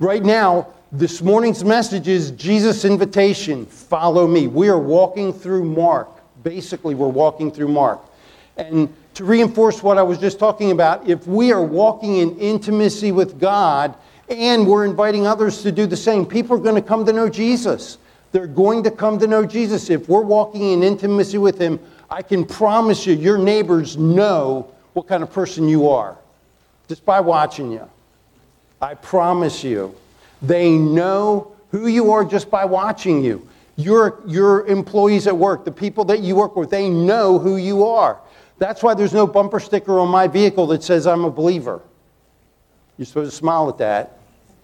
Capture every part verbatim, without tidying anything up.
Right now, this morning's message is Jesus' invitation, follow me. We are walking through Mark. Basically, we're walking through Mark. And to reinforce what I was just talking about, if we are walking in intimacy with God and we're inviting others to do the same, people are going to come to know Jesus. They're going to come to know Jesus. If we're walking in intimacy with Him, I can promise you, your neighbors know what kind of person you are just by watching you. I promise you. They know who you are just by watching you. Your, your employees at work, the people that you work with, they know who you are. That's why there's no bumper sticker on my vehicle that says I'm a believer. You're supposed to smile at that.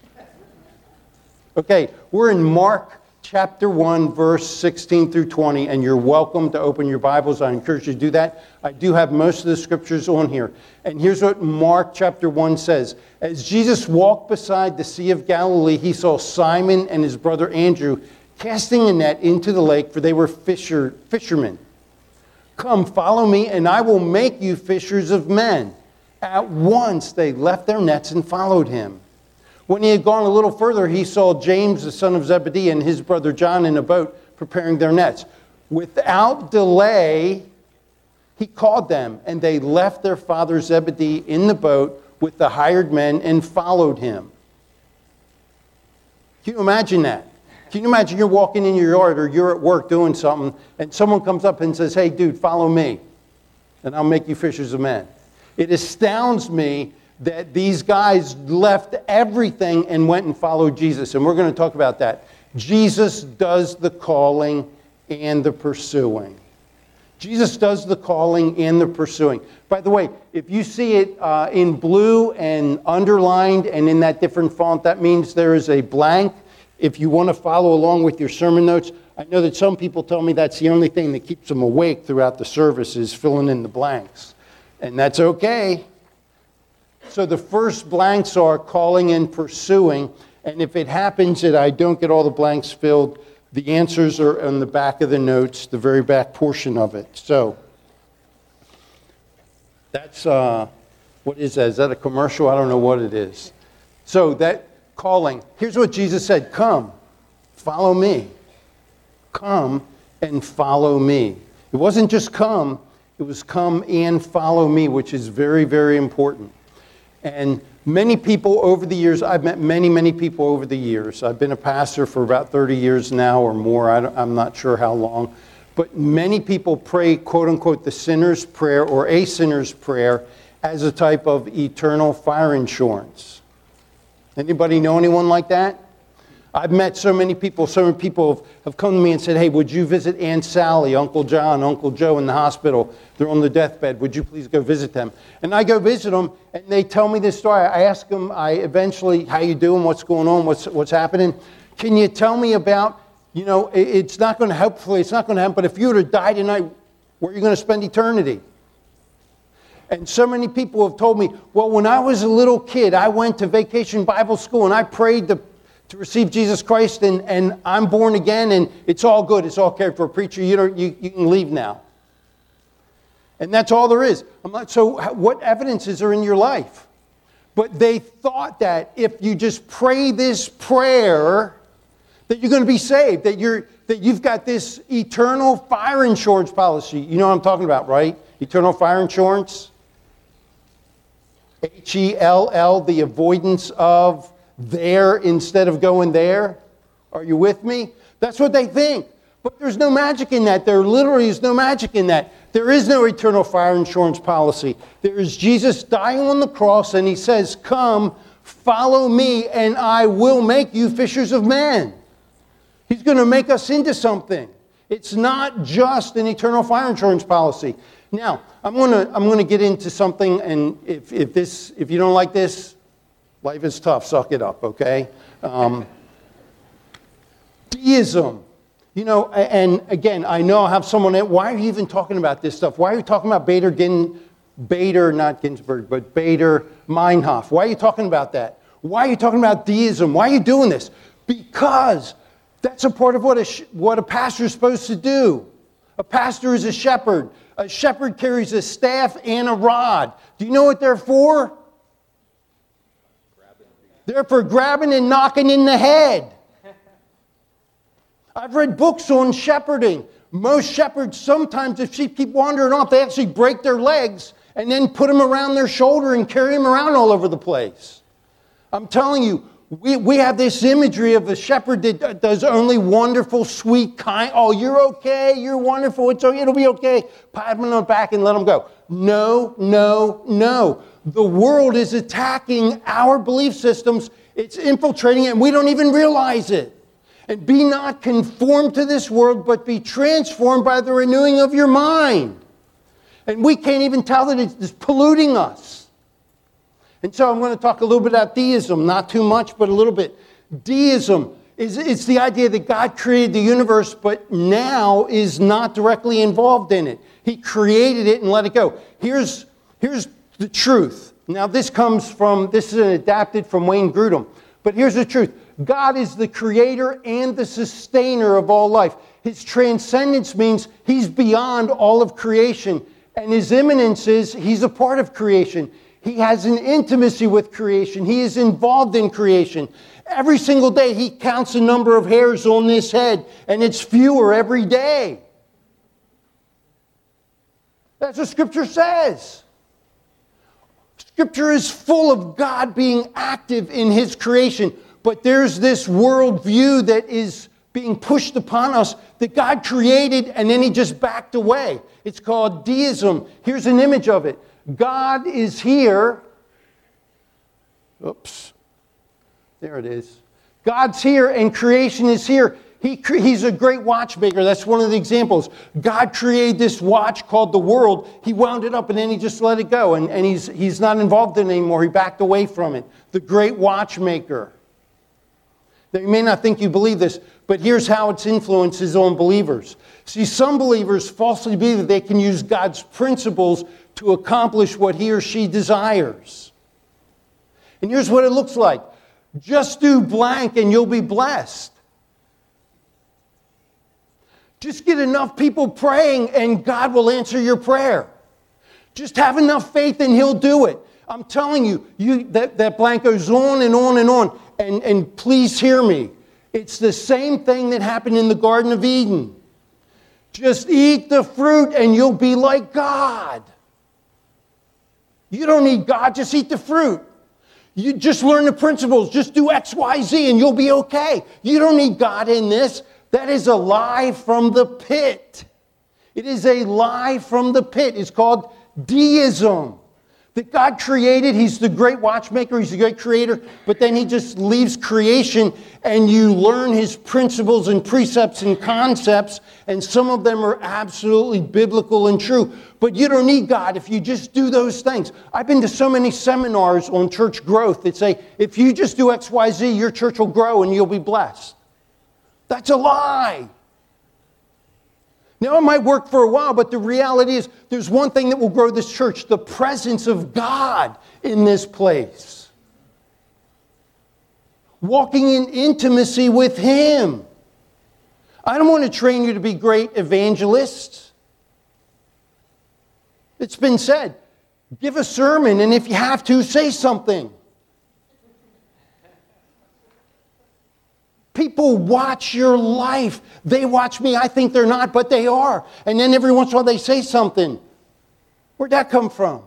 Okay, we're in Mark chapter one, verse sixteen through twenty, and you're welcome to open your Bibles. I encourage you to do that. I do have most of the scriptures on here. And here's what Mark chapter one says. As Jesus walked beside the Sea of Galilee, he saw Simon and his brother Andrew casting a net into the lake, for they were fisher, fishermen. Come, follow me, and I will make you fishers of men. At once they left their nets and followed him. When he had gone a little further, he saw James, the son of Zebedee, and his brother John in a boat preparing their nets. Without delay, he called them, and they left their father Zebedee in the boat with the hired men and followed him. Can you imagine that? Can you imagine you're walking in your yard or you're at work doing something, and someone comes up and says, hey, dude, follow me, and I'll make you fishers of men. It astounds me that these guys left everything and went and followed Jesus. And we're going to talk about that. Jesus does the calling and the pursuing. Jesus does the calling and the pursuing. By the way, if you see it uh, in blue and underlined and in that different font, that means there is a blank. If you want to follow along with your sermon notes, I know that some people tell me that's the only thing that keeps them awake throughout the service is filling in the blanks. And that's okay. So the first blanks are calling and pursuing. And if it happens that I don't get all the blanks filled, the answers are on the back of the notes, the very back portion of it. So that's, uh, what is that? Is that a commercial? I don't know what it is. So that calling. Here's what Jesus said. Come, follow me. Come and follow me. It wasn't just come. It was come and follow me, which is very, very important. And many people over the years, I've met many, many people over the years. I've been a pastor for about thirty years now or more. I I'm not sure how long. But many people pray, quote unquote, the sinner's prayer or a sinner's prayer as a type of eternal fire insurance. Anybody know anyone like that? I've met so many people, so many people have, have come to me and said, hey, would you visit Aunt Sally, Uncle John, Uncle Joe in the hospital? They're on the deathbed. Would you please go visit them? And I go visit them, and they tell me this story. I ask them, I eventually, how you doing? What's going on? What's what's happening? Can you tell me about, you know, it, it's not going to, hopefully it's not going to happen, but if you were to die tonight, where are you going to spend eternity? And so many people have told me, well, when I was a little kid, I went to Vacation Bible School, and I prayed to to receive Jesus Christ, and, and I'm born again, and it's all good. It's all cared for. Preacher, you, don't, you, you can leave now. And that's all there is. I'm not, so what evidences are in your life? But they thought that if you just pray this prayer, that you're going to be saved, that, you're, that you've got this eternal fire insurance policy. You know what I'm talking about, right? Eternal fire insurance. H E L L, the avoidance of there instead of going there. Are you with me? That's what they think. But there's no magic in that. There literally is no magic in that. There is no eternal fire insurance policy. There is Jesus dying on the cross, and he says, come, follow me, and I will make you fishers of men. He's going to make us into something. It's not just an eternal fire insurance policy. Now, I'm going to I'm going to get into something, and if if this if you don't like this, life is tough. Suck it up, okay? Um, deism. You know, and again, I know I have someone, why are you even talking about this stuff? Why are you talking about Bader, Gin, Bader, not Ginsburg, but Bader Meinhof? Why are you talking about that? Why are you talking about deism? Why are you doing this? Because that's a part of what a, what a pastor is supposed to do. A pastor is a shepherd. A shepherd carries a staff and a rod. Do you know what they're for? They're for grabbing and knocking in the head. I've read books on shepherding. Most shepherds, sometimes if sheep keep wandering off, they actually break their legs and then put them around their shoulder and carry them around all over the place. I'm telling you, we, we have this imagery of a shepherd that does only wonderful, sweet, kind. Oh, you're okay. You're wonderful. It's, it'll be okay. Pat them on the back and let them go. No, no, no. The world is attacking our belief systems. It's infiltrating it, and we don't even realize it. And be not conformed to this world, but be transformed by the renewing of your mind. And we can't even tell that it's polluting us. And so I'm going to talk a little bit about deism, not too much, but a little bit. Deism is it's the idea that God created the universe, but now is not directly involved in it. He created it and let it go. Here's, here's the truth. Now this comes from, this is adapted from Wayne Grudem. But here's the truth. God is the creator and the sustainer of all life. His transcendence means he's beyond all of creation. And his immanence is he's a part of creation. He has an intimacy with creation. He is involved in creation. Every single day he counts the number of hairs on this head, and it's fewer every day. That's what Scripture says. Scripture is full of God being active in his creation. But there's this worldview that is being pushed upon us that God created and then he just backed away. It's called deism. Here's an image of it. God is here. Oops. There it is. God's here and creation is here. He, he's a great watchmaker. That's one of the examples. God created this watch called the world. He wound it up and then he just let it go. And, and he's, he's not involved in it anymore. He backed away from it. The great watchmaker. Now, you may not think you believe this, but here's how its influence is on believers. See, some believers falsely believe that they can use God's principles to accomplish what he or she desires. And here's what it looks like. Just do blank and you'll be blessed. Just get enough people praying and God will answer your prayer. Just have enough faith and he'll do it. I'm telling you, you that, that blank goes on and on and on. And, and please hear me. It's the same thing that happened in the Garden of Eden. Just eat the fruit and you'll be like God. You don't need God, just eat the fruit. You just learn the principles. Just do X, Y, Z and you'll be okay. You don't need God in this. That is a lie from the pit. It is a lie from the pit. It's called deism. That God created, he's the great watchmaker, he's the great creator, but then he just leaves creation and you learn his principles and precepts and concepts, and some of them are absolutely biblical and true. But you don't need God if you just do those things. I've been to so many seminars on church growth that say, if you just do X, Y, Z, your church will grow and you'll be blessed. That's a lie. Now, it might work for a while, but the reality is there's one thing that will grow this church, the presence of God in this place. Walking in intimacy with him. I don't want to train you to be great evangelists. It's been said, give a sermon, and if you have to, say something. People watch your life. They watch me. I think they're not, but they are. And then every once in a while they say something. Where'd that come from?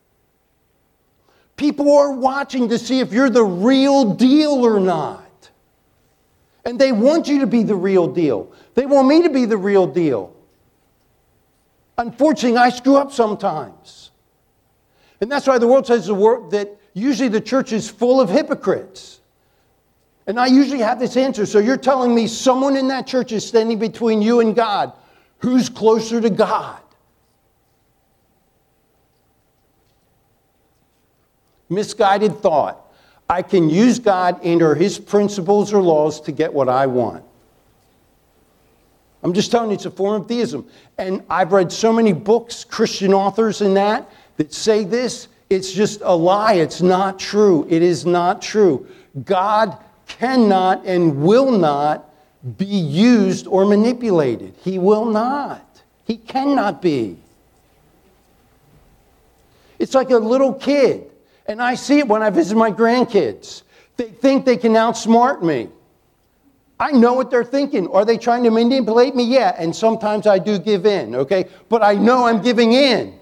People are watching to see if you're the real deal or not. And they want you to be the real deal. They want me to be the real deal. Unfortunately, I screw up sometimes. And that's why the world says the word that usually the church is full of hypocrites. And I usually have this answer. So you're telling me someone in that church is standing between you and God. Who's closer to God? Misguided thought. I can use God and or his principles or laws to get what I want. I'm just telling you, it's a form of theism. And I've read so many books, Christian authors and that, that say this. It's just a lie. It's not true. It is not true. God cannot and will not be used or manipulated. He will not. He cannot be. It's like a little kid. And I see it when I visit my grandkids. They think they can outsmart me. I know what they're thinking. Are they trying to manipulate me? Yeah, and sometimes I do give in, okay? But I know I'm giving in.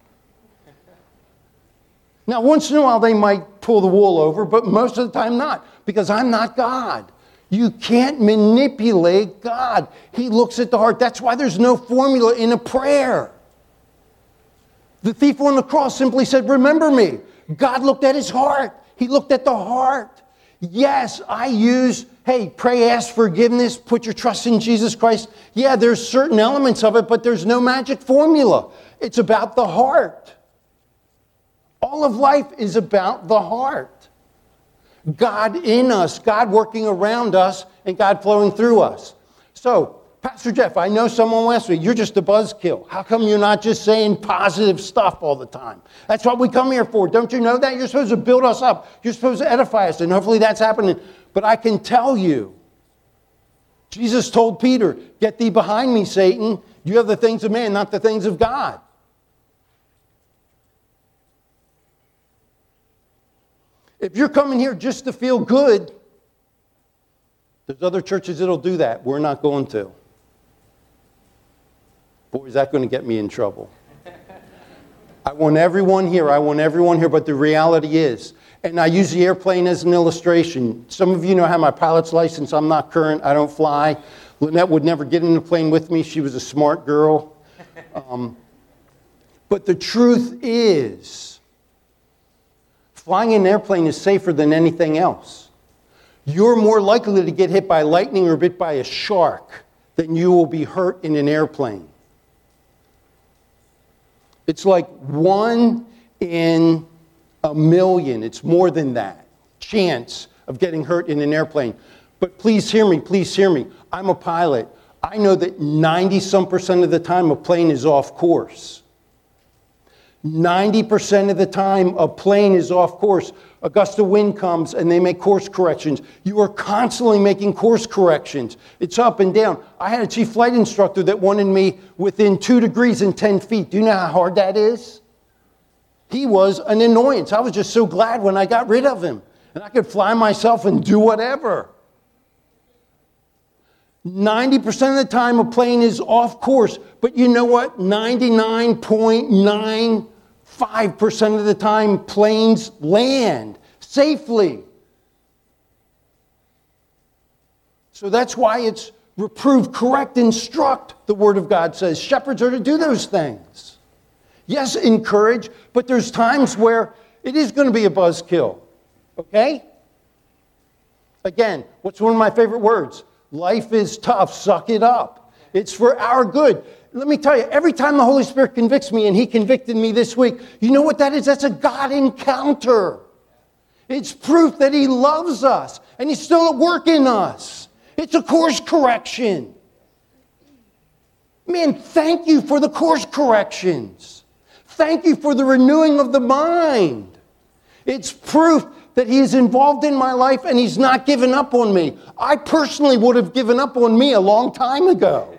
Now, once in a while, they might pull the wool over, but most of the time not, because I'm not God. You can't manipulate God. He looks at the heart. That's why there's no formula in a prayer. The thief on the cross simply said, remember me. God looked at his heart. He looked at the heart. Yes, I use, hey, pray, ask forgiveness, put your trust in Jesus Christ. Yeah, there's certain elements of it, but there's no magic formula. It's about the heart. All of life is about the heart. God in us, God working around us, and God flowing through us. So, Pastor Jeff, I know someone last week, you're just a buzzkill. How come you're not just saying positive stuff all the time? That's what we come here for. Don't you know that? You're supposed to build us up. You're supposed to edify us, and hopefully that's happening. But I can tell you, Jesus told Peter, get thee behind me, Satan. You have the things of man, not the things of God. If you're coming here just to feel good, there's other churches that'll do that. We're not going to. Boy, is that going to get me in trouble. I want everyone here. I want everyone here. But the reality is, and I use the airplane as an illustration. Some of you know I have my pilot's license. I'm not current. I don't fly. Lynette would never get in the plane with me. She was a smart girl. Um, but the truth is, flying in an airplane is safer than anything else. You're more likely to get hit by lightning or bit by a shark than you will be hurt in an airplane. It's like one in a million. It's more than that. Chance of getting hurt in an airplane. But please hear me, please hear me. I'm a pilot. I know that ninety some percent of the time a plane is off course. ninety percent of the time a plane is off course. A gust of wind comes and they make course corrections. You are constantly making course corrections. It's up and down. I had a chief flight instructor that wanted me within two degrees and ten feet. Do you know how hard that is? He was an annoyance. I was just so glad when I got rid of him. And I could fly myself and do whatever. ninety percent of the time a plane is off course. But you know what? ninety-nine point nine five percent of the time planes land safely. So that's why it's reprove, correct, instruct, the Word of God says. Shepherds are to do those things. Yes, encourage, but there's times where it is going to be a buzzkill. Okay? Again, what's one of my favorite words? Life is tough, suck it up. It's for our good. Let me tell you, every time the Holy Spirit convicts me, and He convicted me this week, you know what that is? That's a God encounter. It's proof that He loves us, and He's still at work in us. It's a course correction. Man, thank you for the course corrections. Thank you for the renewing of the mind. It's proof that He is involved in my life, and He's not given up on me. I personally would have given up on me a long time ago.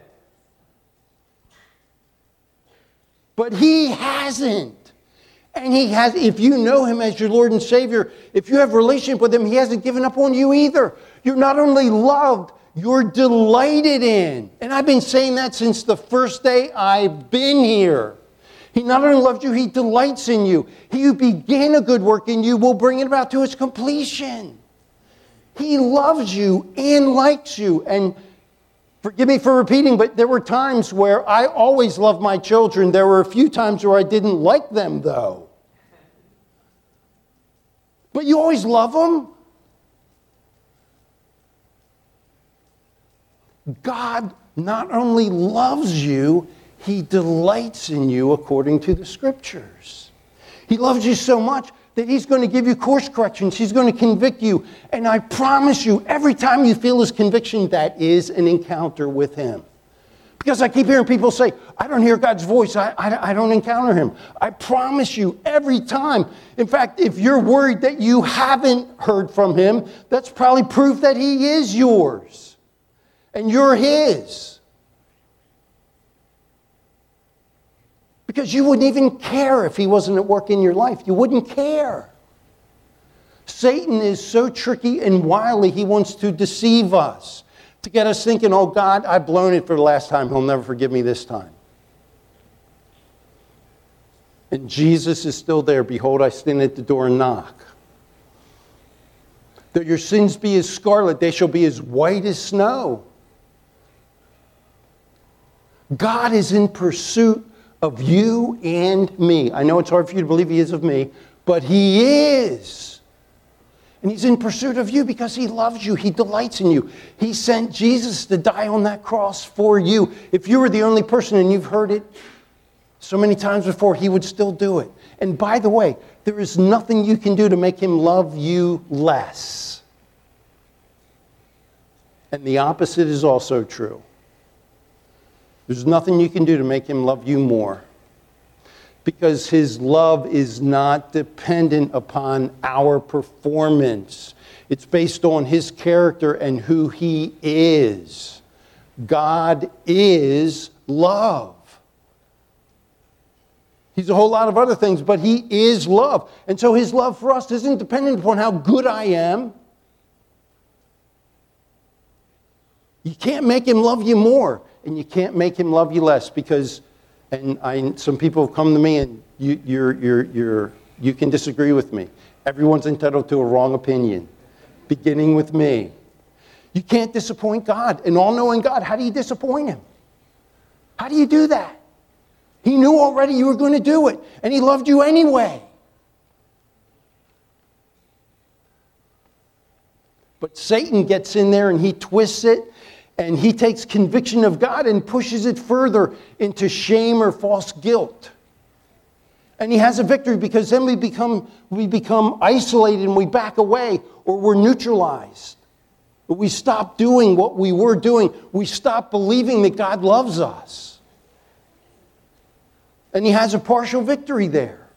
But He hasn't. And He has, if you know Him as your Lord and Savior, if you have a relationship with Him, He hasn't given up on you either. You're not only loved, you're delighted in. And I've been saying that since the first day I've been here. He not only loves you, He delights in you. He who began a good work in you will bring it about to its completion. He loves you and likes you. And forgive me for repeating, but there were times where I always loved my children. There were a few times where I didn't like them, though. But you always love them. God not only loves you, He delights in you according to the Scriptures. He loves you so much that He's going to give you course corrections. He's going to convict you. And I promise you, every time you feel His conviction, that is an encounter with Him. Because I keep hearing people say, I don't hear God's voice. I, I, I don't encounter Him. I promise you, every time. In fact, if you're worried that you haven't heard from Him, that's probably proof that He is yours. And you're His. Because you wouldn't even care if He wasn't at work in your life. You wouldn't care. Satan is so tricky and wily, he wants to deceive us, to get us thinking, oh, God, I've blown it for the last time. He'll never forgive me this time. And Jesus is still there. Behold, I stand at the door and knock. Though your sins be as scarlet, they shall be as white as snow. God is in pursuit of you and me. I know it's hard for you to believe he is of me, but he is. And he's in pursuit of you because he loves you. He delights in you. He sent Jesus to die on that cross for you. If you were the only person, and you've heard it so many times before, he would still do it. And by the way, there is nothing you can do to make him love you less. And the opposite is also true. There's nothing you can do to make him love you more. Because his love is not dependent upon our performance. It's based on his character and who he is. God is love. He's a whole lot of other things, but he is love. And so his love for us isn't dependent upon how good I am. You can't make him love you more, and you can't make him love you less, because, and I, some people have come to me, and you, you're, you're, you're, you can disagree with me. Everyone's entitled to a wrong opinion, beginning with me. You can't disappoint God, an all-knowing God. How do you disappoint him? How do you do that? He knew already you were going to do it, and he loved you anyway. But Satan gets in there and he twists it, and he takes conviction of God and pushes it further into shame or false guilt. And he has a victory, because then we become, we become isolated and we back away, or we're neutralized. We stop doing what we were doing. We stop believing that God loves us. And he has a partial victory there.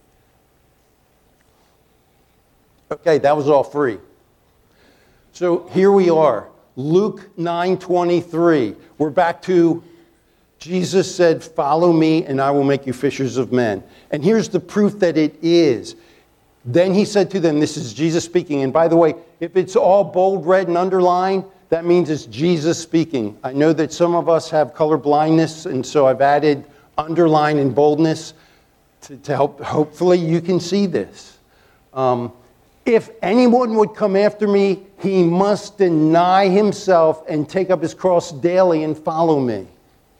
Okay, that was all free. So here we are, Luke nine twenty-three. We're back to Jesus said, follow me and I will make you fishers of men. And here's the proof that it is. Then he said to them, this is Jesus speaking. And by the way, if it's all bold, red, and underlined, that means it's Jesus speaking. I know that some of us have color blindness, and so I've added underline and boldness to, to help. Hopefully you can see this. Um, if anyone would come after me, he must deny himself and take up his cross daily and follow me.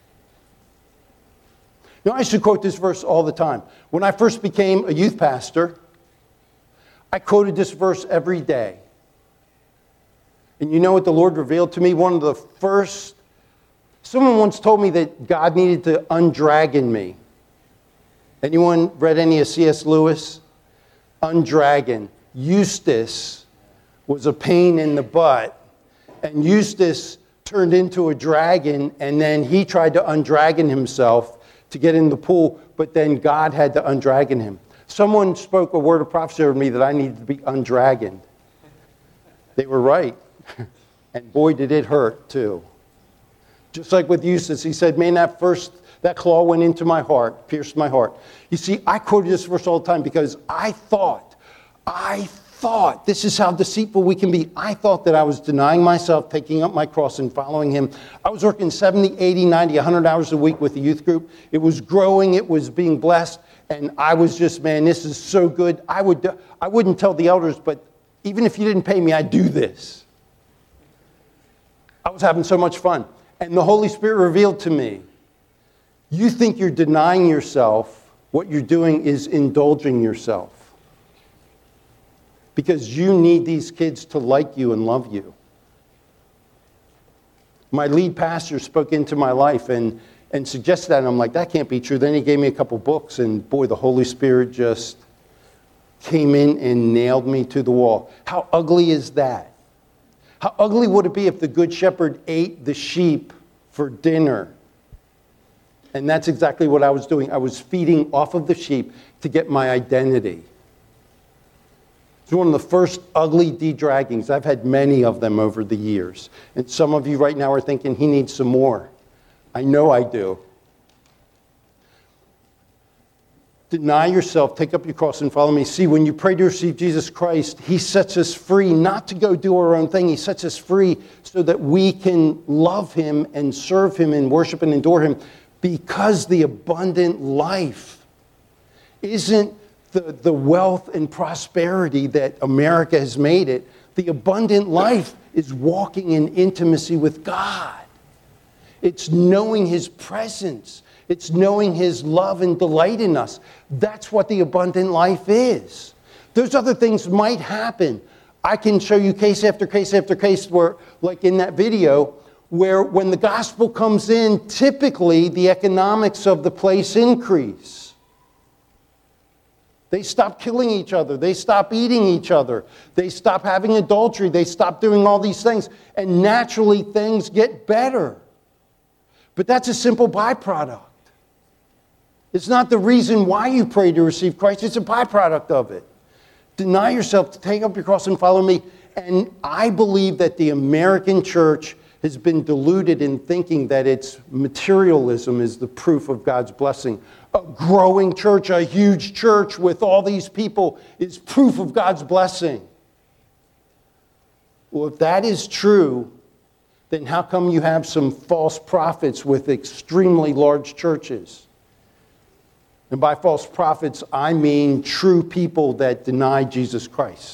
Now, I should quote this verse all the time. When I first became a youth pastor, I quoted this verse every day. And you know what the Lord revealed to me? One of the first, someone once told me that God needed to undragon me. Anyone read any of C S Lewis? Undragon. Eustace was a pain in the butt, and Eustace turned into a dragon, and then he tried to undragon himself to get in the pool, but then God had to undragon him. Someone spoke a word of prophecy over me that I needed to be undragoned. They were right. And boy, did it hurt, too. Just like with Eustace, he said, man, that first, that claw went into my heart, pierced my heart. You see, I quoted this verse all the time because I thought, I thought, this is how deceitful we can be. I thought that I was denying myself, taking up my cross and following him. I was working seventy, eighty, ninety, one hundred hours a week with the youth group. It was growing, it was being blessed, and I was just, man, this is so good. I, would, I wouldn't tell the elders, but even if you didn't pay me, I'd do this. I was having so much fun. And the Holy Spirit revealed to me, you think you're denying yourself, what you're doing is indulging yourself. Because you need these kids to like you and love you. My lead pastor spoke into my life and, and suggested that, and I'm like, that can't be true. Then he gave me a couple books, and boy, the Holy Spirit just came in and nailed me to the wall. How ugly is that? How ugly would it be if the Good Shepherd ate the sheep for dinner? And that's exactly what I was doing. I was feeding off of the sheep to get my identity. It's one of the first ugly de-draggings. I've had many of them over the years. And some of you right now are thinking, he needs some more. I know I do. Deny yourself, take up your cross, and follow me. See, when you pray to receive Jesus Christ, he sets us free not to go do our own thing. He sets us free so that we can love him and serve him and worship and adore him, because the abundant life isn't the, the wealth and prosperity that America has made it. The abundant life is walking in intimacy with God. It's knowing his presence. It's knowing his love and delight in us. That's what the abundant life is. Those other things might happen. I can show you case after case after case where, like in that video, where when the gospel comes in, typically the economics of the place increase. They stop killing each other. They stop eating each other. They stop having adultery. They stop doing all these things. And naturally, things get better. But that's a simple byproduct. It's not the reason why you pray to receive Christ. It's a byproduct of it. Deny yourself, to take up your cross and follow me. And I believe that the American church has been deluded in thinking that its materialism is the proof of God's blessing. A growing church, a huge church with all these people is proof of God's blessing. Well, if that is true, then how come you have some false prophets with extremely large churches? And by false prophets, I mean true people that deny Jesus Christ.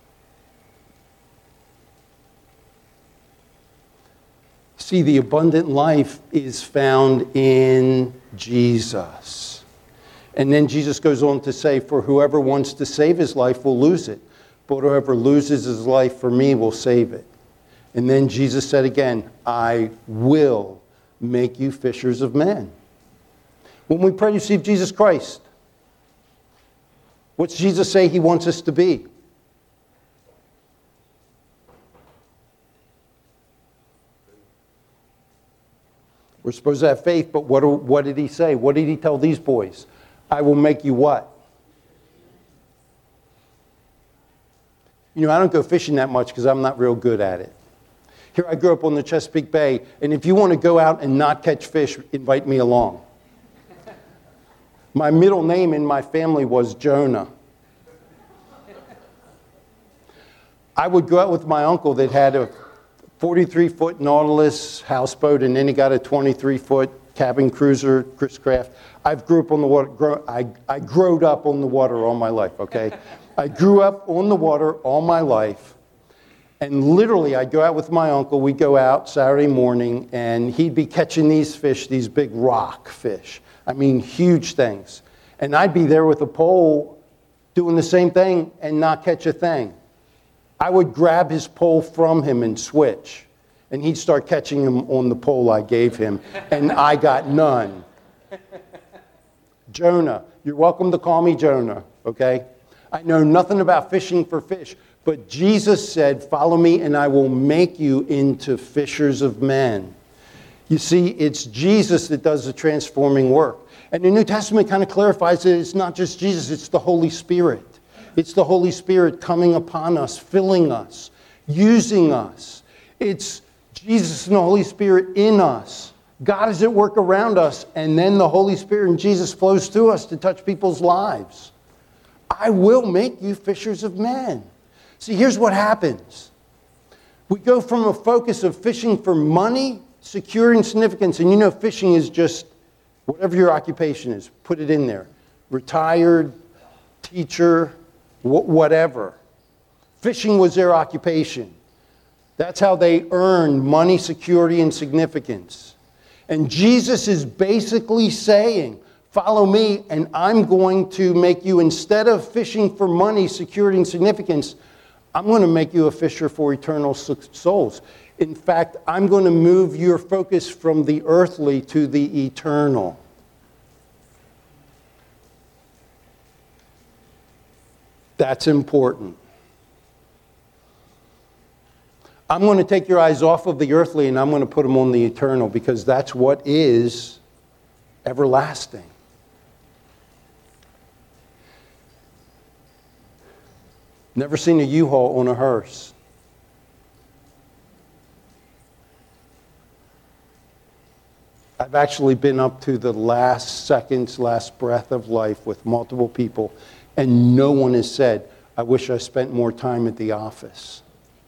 See, the abundant life is found in Jesus. And then Jesus goes on to say, for whoever wants to save his life will lose it, but whoever loses his life for me will save it. And then Jesus said again, I will make you fishers of men. When we pray to receive Jesus Christ, what's Jesus say he wants us to be? We're supposed to have faith, but what, what did he say? What did he tell these boys? I will make you what? You know, I don't go fishing that much because I'm not real good at it. Here I grew up on the Chesapeake Bay, and if you want to go out and not catch fish, invite me along. My middle name in my family was Jonah. I would go out with my uncle that had a forty-three foot Nautilus houseboat, and then he got a twenty-three foot cabin cruiser, Chris Craft. I've grew up on the water. Grow, I, I growed up on the water all my life, okay? I grew up on the water all my life. And literally, I'd go out with my uncle. We'd go out Saturday morning, and he'd be catching these fish, these big rock fish. I mean, huge things. And I'd be there with a pole doing the same thing and not catch a thing. I would grab his pole from him and switch. And he'd start catching them on the pole I gave him. And I got none. Jonah. You're welcome to call me Jonah, okay? I know nothing about fishing for fish. But Jesus said, follow me and I will make you into fishers of men. You see, it's Jesus that does the transforming work. And the New Testament kind of clarifies that it's not just Jesus, it's the Holy Spirit. It's the Holy Spirit coming upon us, filling us, using us. It's Jesus and the Holy Spirit in us. God is at work around us, and then the Holy Spirit and Jesus flows through us to touch people's lives. I will make you fishers of men. See, here's what happens. We go from a focus of fishing for money, security, and significance. And you know, fishing is just whatever your occupation is. Put it in there. Retired, teacher, wh- whatever. Fishing was their occupation. That's how they earned money, security, and significance. And Jesus is basically saying, follow me, and I'm going to make you, instead of fishing for money, security, and significance, I'm going to make you a fisher for eternal souls. In fact, I'm going to move your focus from the earthly to the eternal. That's important. I'm going to take your eyes off of the earthly and I'm going to put them on the eternal, because that's what is everlasting. Never seen a U-Haul on a hearse. I've actually been up to the last seconds, last breath of life with multiple people, and no one has said, I wish I spent more time at the office.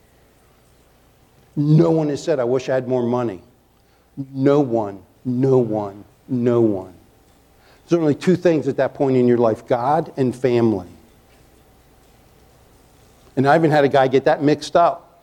No one has said, I wish I had more money. No one, no one, no one. There's only two things at that point in your life, God and family. And I even had a guy get that mixed up.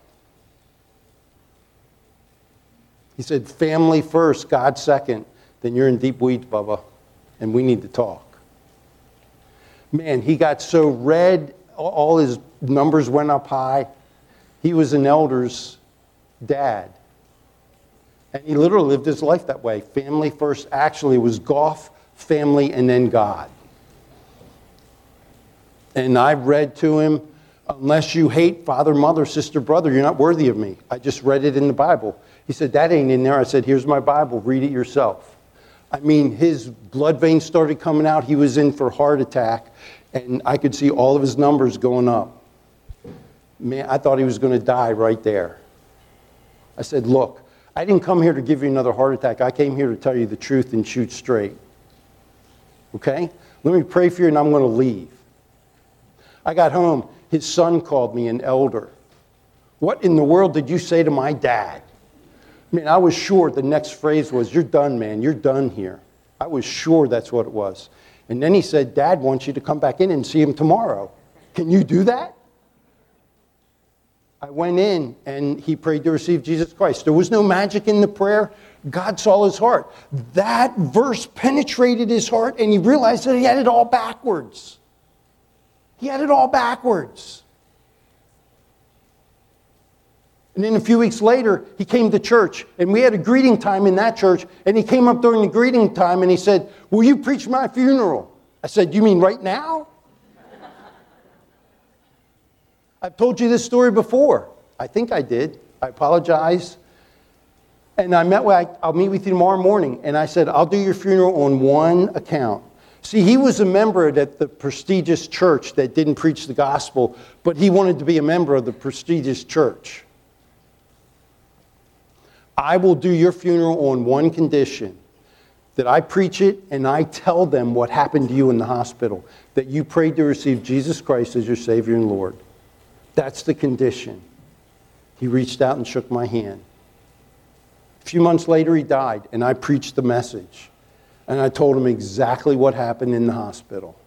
He said, family first, God second. Then you're in deep weeds, Bubba, and we need to talk. Man, he got so red, all his numbers went up high. He was an elder's dad. And he literally lived his life that way. Family first. Actually, it was golf, family, and then God. And I read to him, unless you hate father, mother, sister, brother, you're not worthy of me. I just read it in the Bible. He said, that ain't in there. I said, here's my Bible. Read it yourself. I mean, his blood veins started coming out. He was in for a heart attack. And I could see all of his numbers going up. Man, I thought he was going to die right there. I said, look, I didn't come here to give you another heart attack. I came here to tell you the truth and shoot straight. Okay? Let me pray for you and I'm going to leave. I got home. His son called me an elder. What in the world did you say to my dad? I mean, I was sure the next phrase was, you're done, man. You're done here. I was sure that's what it was. And then he said, Dad wants you to come back in and see him tomorrow. Can you do that? I went in and he prayed to receive Jesus Christ. There was no magic in the prayer. God saw his heart. That verse penetrated his heart and he realized that he had it all backwards. He had it all backwards. And then a few weeks later, he came to church, and we had a greeting time in that church, and he came up during the greeting time, and he said, will you preach my funeral? I said, you mean right now? I've told you this story before. I think I did. I apologize. And I met with, I'll meet with you tomorrow morning, and I said, I'll do your funeral on one account. See, he was a member at the prestigious church that didn't preach the gospel, but he wanted to be a member of the prestigious church. I will do your funeral on one condition, that I preach it and I tell them what happened to you in the hospital, that you prayed to receive Jesus Christ as your Savior and Lord. That's the condition. He reached out and shook my hand. A few months later, he died, and I preached the message. And I told him exactly what happened in the hospital.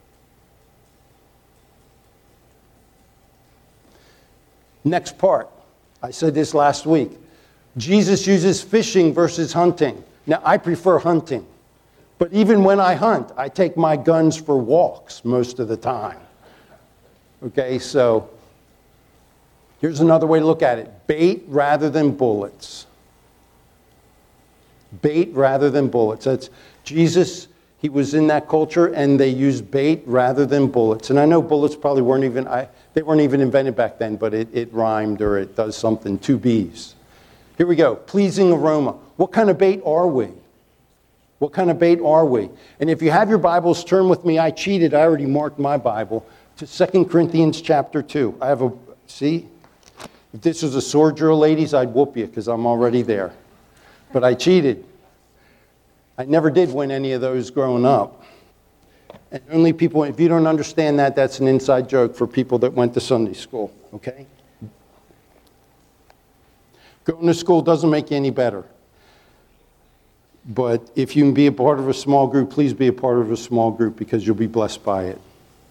Next part. I said this last week. Jesus uses fishing versus hunting. Now, I prefer hunting. But even when I hunt, I take my guns for walks most of the time. Okay, so here's another way to look at it. Bait rather than bullets. Bait rather than bullets. That's Jesus, he was in that culture, and they used bait rather than bullets. And I know bullets probably weren't even, I, they weren't even invented back then, but it, it rhymed or it does something, two B's. Here we go, pleasing aroma. What kind of bait are we? What kind of bait are we? And if you have your Bibles, turn with me. I cheated, I already marked my Bible, to Second Corinthians chapter two. I have a, see? If this was a sword drill, ladies, I'd whoop you because I'm already there. But I cheated. I never did win any of those growing up. And only people, if you don't understand that, that's an inside joke for people that went to Sunday school, okay? Going to school doesn't make you any better. But if you can be a part of a small group, please be a part of a small group because you'll be blessed by it.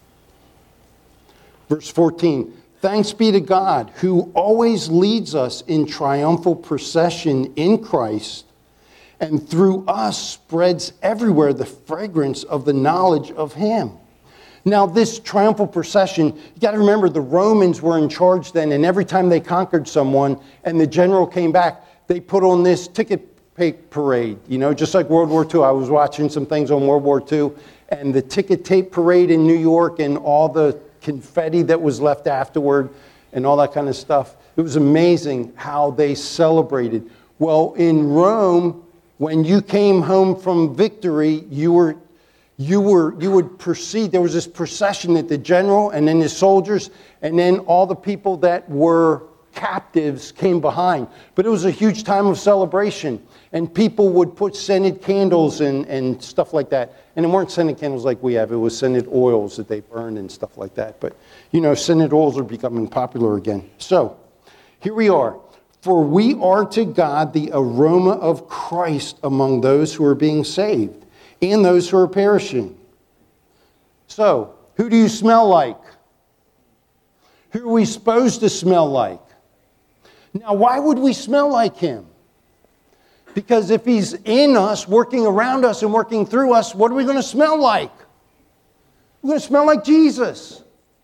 Verse fourteen, thanks be to God who always leads us in triumphal procession in Christ, and through us spreads everywhere the fragrance of the knowledge of Him. Now, this triumphal procession, you got to remember the Romans were in charge then, and every time they conquered someone and the general came back, they put on this ticket tape parade. You know, just like World War Two. I was watching some things on World War Two, and the ticket tape parade in New York and all the confetti that was left afterward and all that kind of stuff. It was amazing how they celebrated. Well, in Rome, when you came home from victory, you were, you were, you would proceed. There was this procession that the general and then the soldiers and then all the people that were captives came behind. But it was a huge time of celebration. And people would put scented candles and, and stuff like that. And it weren't scented candles like we have. It was scented oils that they burned and stuff like that. But, you know, scented oils are becoming popular again. So, here we are. For we are to God the aroma of Christ among those who are being saved and those who are perishing. So, who do you smell like? Who are we supposed to smell like? Now, why would we smell like him? Because if he's in us, working around us and working through us, what are we going to smell like? We're going to smell like Jesus.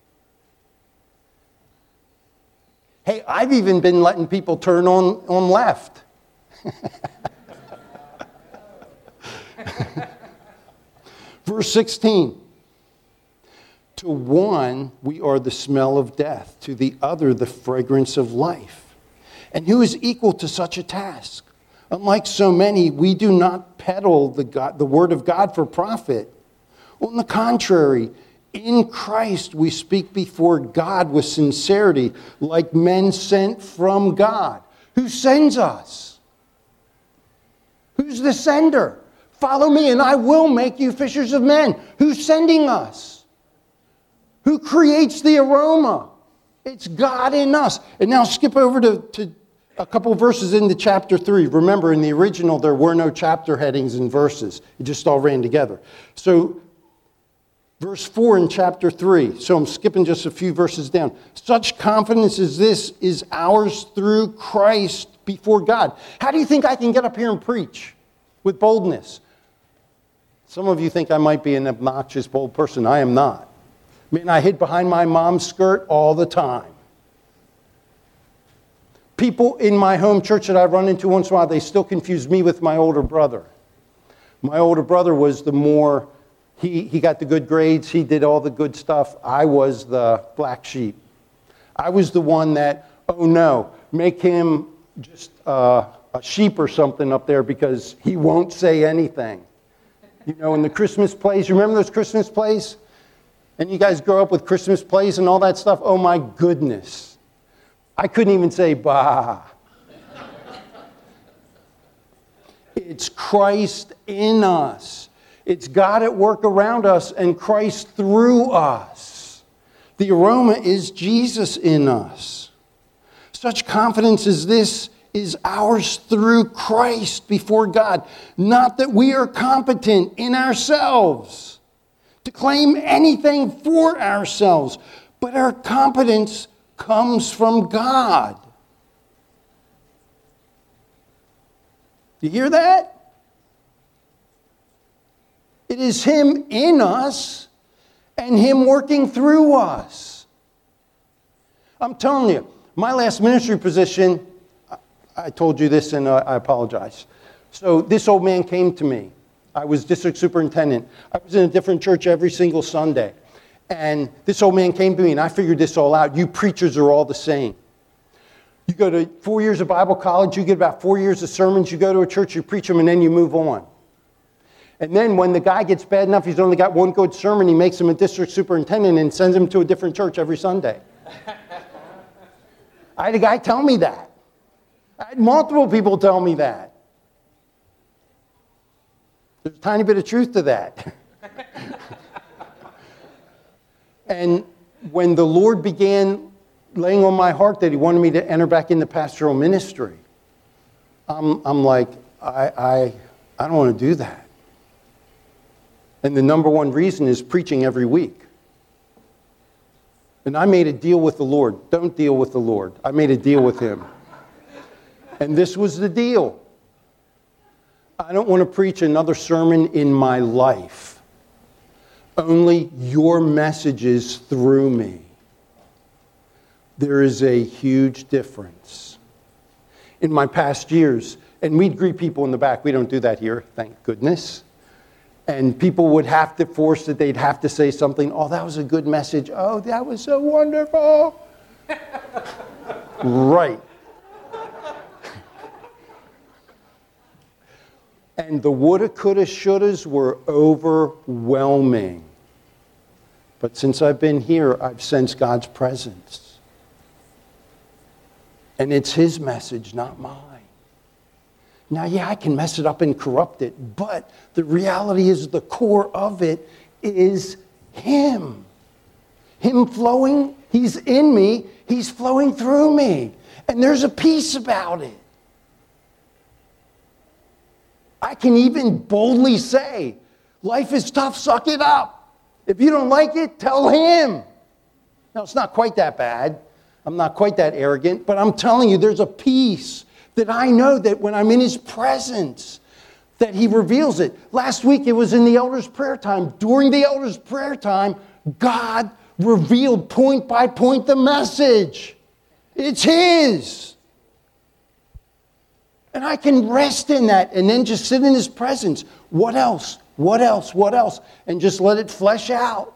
Hey, I've even been letting people turn on, on left. Verse sixteen. To one, we are the smell of death. To the other, the fragrance of life. And who is equal to such a task? Unlike so many, we do not peddle the, God, the word of God for profit. On the contrary, in Christ we speak before God with sincerity, like men sent from God. Who sends us? Who's the sender? Follow me and I will make you fishers of men. Who's sending us? Who creates the aroma? It's God in us. And now skip over to, to a couple verses into chapter three. Remember, in the original, there were no chapter headings and verses. It just all ran together. So, verse four in chapter three. So I'm skipping just a few verses down. Such confidence as this is ours through Christ before God. How do you think I can get up here and preach with boldness? Some of you think I might be an obnoxious, bold person. I am not. I mean, I hid behind my mom's skirt all the time. People in my home church that I run into once in a while, they still confuse me with my older brother. My older brother was the more, he, he got the good grades, he did all the good stuff. I was the black sheep. I was the one that, oh no, make him just uh, a sheep or something up there because he won't say anything. You know, in the Christmas plays, you remember those Christmas plays? And you guys grow up with Christmas plays and all that stuff? Oh my goodness. I couldn't even say bah. It's Christ in us. It's God at work around us and Christ through us. The aroma is Jesus in us. Such confidence as this is ours through Christ before God. Not that we are competent in ourselves to claim anything for ourselves, but our competence comes from God. Do you hear that? It is him in us and him working through us. I'm telling you, my last ministry position, I told you this and I apologize. So this old man came to me. I was district superintendent. I was in a different church every single Sunday. And this old man came to me and I figured this all out. You preachers are all the same. You go to four years of Bible college, you get about four years of sermons, you go to a church, you preach them, and then you move on. And then when the guy gets bad enough, he's only got one good sermon, he makes him a district superintendent and sends him to a different church every Sunday. I had a guy tell me that. I had multiple people tell me that. There's a tiny bit of truth to that. And when the Lord began laying on my heart that he wanted me to enter back into pastoral ministry, I'm, I'm like, I, I, I don't want to do that. And the number one reason is preaching every week. And I made a deal with the Lord. Don't deal with the Lord. I made a deal with him. And this was the deal. I don't want to preach another sermon in my life. Only your messages through me. There is a huge difference. In my past years, and we'd greet people in the back. We don't do that here, thank goodness. And people would have to force it. They'd have to say something. Oh, that was a good message. Oh, that was so wonderful. Right. And the woulda, coulda, shouldas were overwhelming. But since I've been here, I've sensed God's presence. And it's his message, not mine. Now, yeah, I can mess it up and corrupt it, but the reality is the core of it is him. Him flowing, he's in me, he's flowing through me. And there's a peace about it. I can even boldly say, life is tough, suck it up. If you don't like it, tell him. Now, it's not quite that bad. I'm not quite that arrogant, but I'm telling you, there's a peace that I know that when I'm in his presence, that he reveals it. Last week, it was in the elders' prayer time. During the elders' prayer time, God revealed point by point the message. It's his. And I can rest in that and then just sit in his presence. What else? What else? What else? And just let it flesh out.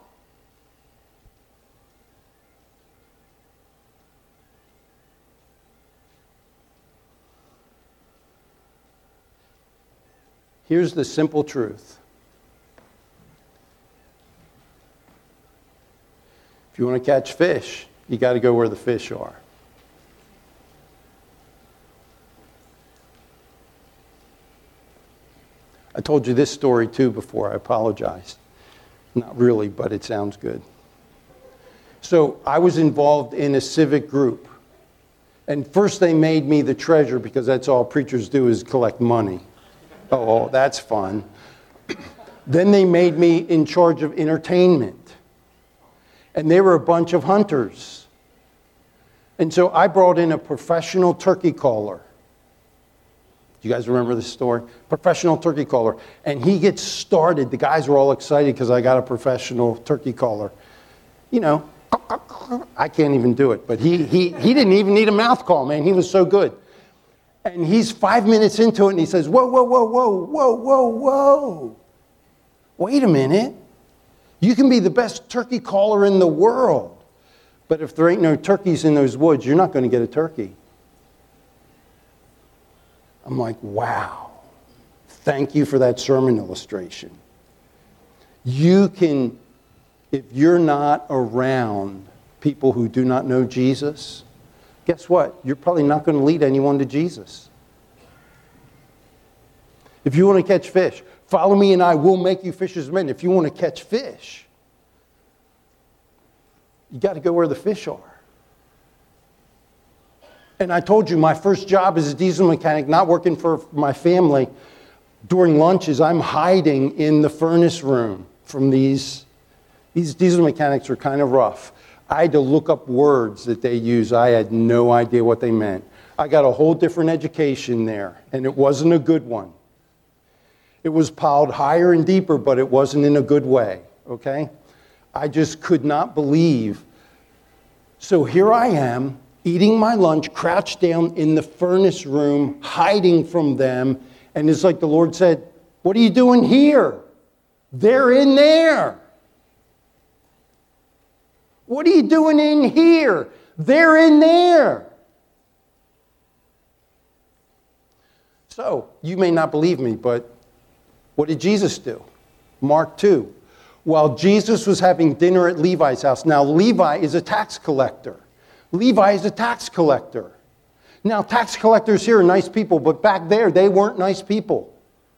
Here's the simple truth. If you want to catch fish, you got to go where the fish are. I told you this story too before. I apologize. Not really, but it sounds good. So I was involved in a civic group. And first they made me the treasurer because that's all preachers do is collect money. Oh, that's fun. Then they made me in charge of entertainment. And they were a bunch of hunters. And so I brought in a professional turkey caller. Do you guys remember this story? Professional turkey caller. And he gets started. The guys were all excited because I got a professional turkey caller. You know, I can't even do it. But he, he, he didn't even need a mouth call, man. He was so good. And he's five minutes into it, and he says, whoa, whoa, whoa, whoa, whoa, whoa, whoa. Wait a minute. You can be the best turkey caller in the world, but if there ain't no turkeys in those woods, you're not going to get a turkey. I'm like, wow. Thank you for that sermon illustration. You can, if you're not around people who do not know Jesus, guess what? You're probably not going to lead anyone to Jesus. If you want to catch fish, follow me and I will make you fishers of men. If you want to catch fish, you got to go where the fish are. And I told you my first job as a diesel mechanic, not working for my family, during lunches, I'm hiding in the furnace room from these. These diesel mechanics are kind of rough. I had to look up words that they use. I had no idea what they meant. I got a whole different education there, and it wasn't a good one. It was piled higher and deeper, but it wasn't in a good way, okay? I just could not believe. So here I am, eating my lunch, crouched down in the furnace room, hiding from them, and it's like the Lord said, what are you doing here? They're in there. What are you doing in here? They're in there. So, you may not believe me, but what did Jesus do? Mark two. While Jesus was having dinner at Levi's house. Now, Levi is a tax collector. Levi is a tax collector. Now, tax collectors here are nice people, but back there, they weren't nice people.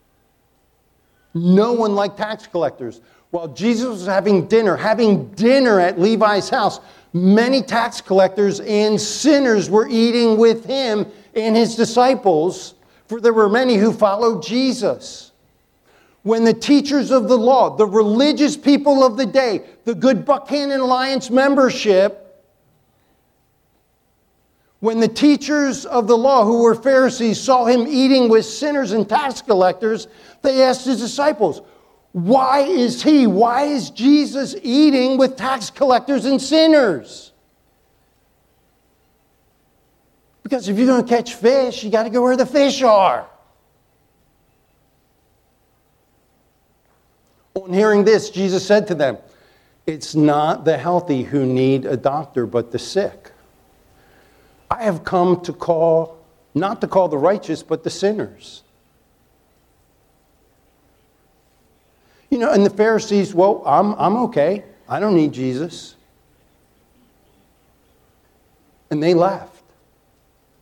No one liked tax collectors. While Jesus was having dinner, having dinner at Levi's house, many tax collectors and sinners were eating with him and his disciples, for there were many who followed Jesus. When the teachers of the law, the religious people of the day, the good Buchanan Alliance membership, when the teachers of the law who were Pharisees saw him eating with sinners and tax collectors, they asked his disciples, why is he, why is Jesus eating with tax collectors and sinners? Because if you're going to catch fish, you got to go where the fish are. On hearing this, Jesus said to them, it's not the healthy who need a doctor, but the sick. I have come to call, not to call the righteous, but the sinners. You know, and the Pharisees, well, I'm, I'm okay. I don't need Jesus. And they left.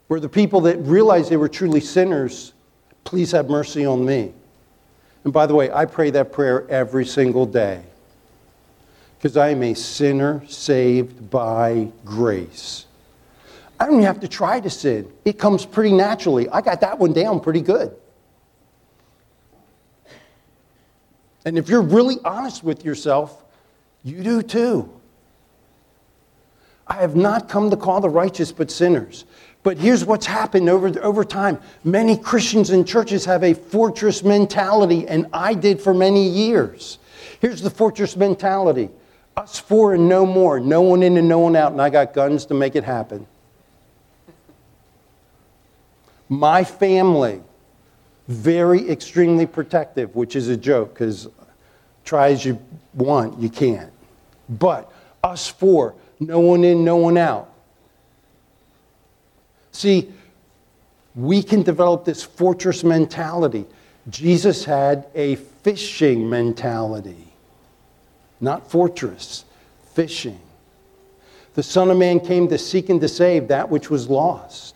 were the people that realized they were truly sinners. Please have mercy on me. And by the way, I pray that prayer every single day because I am a sinner saved by grace. I don't even have to try to sin. It comes pretty naturally. I got that one down pretty good. And if you're really honest with yourself, you do too. I have not come to call the righteous but sinners. But here's what's happened over, over time. Many Christians and churches have a fortress mentality, and I did for many years. Here's the fortress mentality. Us four and no more. No one in and no one out, and I got guns to make it happen. My family, very extremely protective, which is a joke, because try as you want, you can't. But us four, no one in, no one out. See, we can develop this fortress mentality. Jesus had a fishing mentality. Not fortress, fishing. The Son of Man came to seek and to save that which was lost.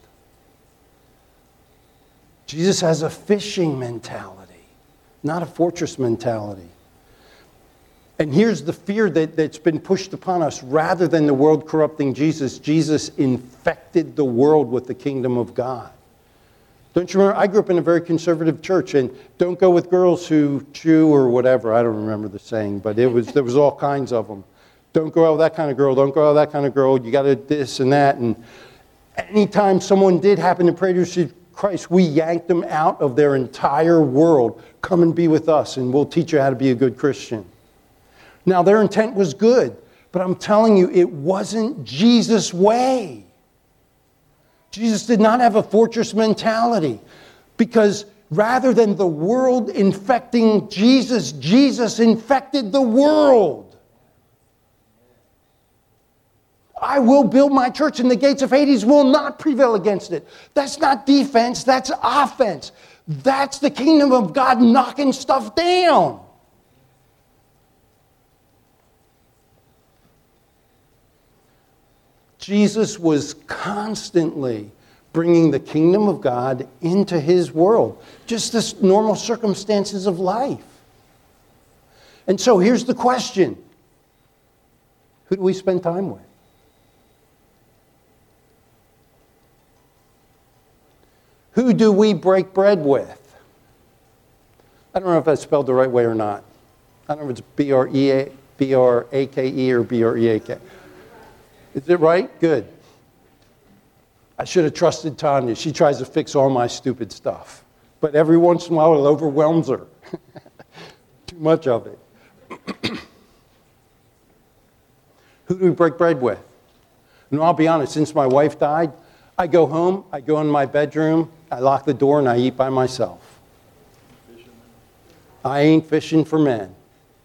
Jesus has a fishing mentality, not a fortress mentality. And here's the fear that, that's been pushed upon us. Rather than the world corrupting Jesus, Jesus infected the world with the kingdom of God. Don't you remember? I grew up in a very conservative church, and don't go with girls who chew or whatever. I don't remember the saying, but it was there was all kinds of them. Don't go out with that kind of girl. Don't go out with that kind of girl. You got to this and that. And anytime someone did happen to pray to receive Christ, we yanked them out of their entire world. Come and be with us, and we'll teach you how to be a good Christian. Now, their intent was good, but I'm telling you, it wasn't Jesus' way. Jesus did not have a fortress mentality, because rather than the world infecting Jesus, Jesus infected the world. I will build my church, and the gates of Hades will not prevail against it. That's not defense, that's offense. That's the kingdom of God knocking stuff down. Jesus was constantly bringing the kingdom of God into his world. Just the normal circumstances of life. And so here's the question. Who do we spend time with? Who do we break bread with? I don't know if that's spelled the right way or not. I don't know if it's B R E A, B R A K E or B R E A K. Is it right? Good. I should have trusted Tanya. She tries to fix all my stupid stuff. But every once in a while it overwhelms her. Too much of it. Who do we break bread with? And I'll be honest, since my wife died, I go home, I go in my bedroom, I lock the door, and I eat by myself. I ain't fishing for men.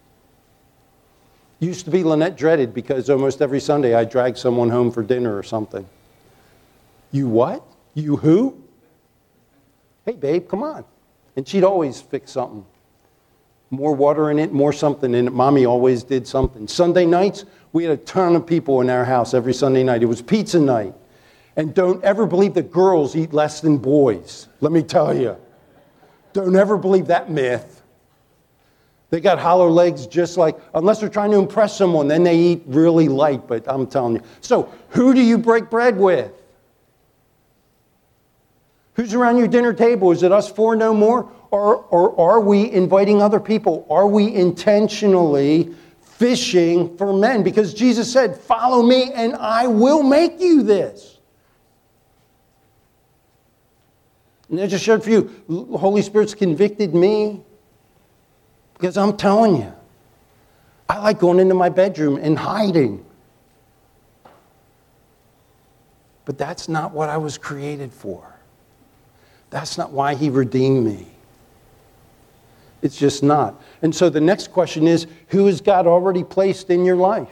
Used to be Lynette dreaded because almost every Sunday I drag someone home for dinner or something. You what? You who? Hey, babe, come on. And she'd always fix something. More water in it, more something in it. Mommy always did something. Sunday nights, we had a ton of people in our house every Sunday night. It was pizza night. And don't ever believe that girls eat less than boys. Let me tell you. Don't ever believe that myth. They got hollow legs just like, unless they're trying to impress someone, then they eat really light, but I'm telling you. So, who do you break bread with? Who's around your dinner table? Is it us four no more? Or, or are we inviting other people? Are we intentionally fishing for men? Because Jesus said, follow me and I will make you this. And I just shared for you, the Holy Spirit's convicted me. Because I'm telling you, I like going into my bedroom and hiding. But that's not what I was created for. That's not why he redeemed me. It's just not. And so the next question is, who has God already placed in your life?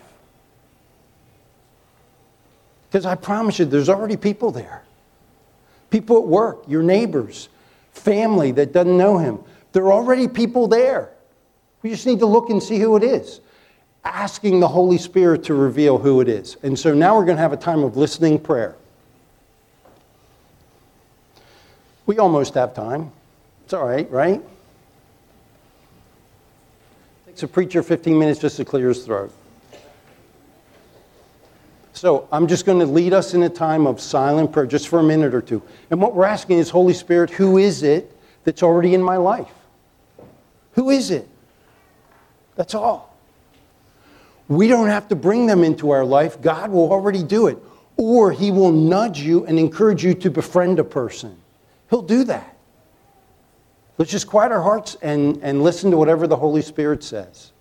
Because I promise you, there's already people there. People at work, your neighbors, family that doesn't know him. There are already people there. We just need to look and see who it is. Asking the Holy Spirit to reveal who it is. And so now we're going to have a time of listening prayer. We almost have time. It's all right, right? Takes a preacher fifteen minutes just to clear his throat. So I'm just going to lead us in a time of silent prayer just for a minute or two. And what we're asking is, Holy Spirit, who is it that's already in my life? Who is it? That's all. We don't have to bring them into our life. God will already do it. Or He will nudge you and encourage you to befriend a person. He'll do that. Let's just quiet our hearts and, and listen to whatever the Holy Spirit says.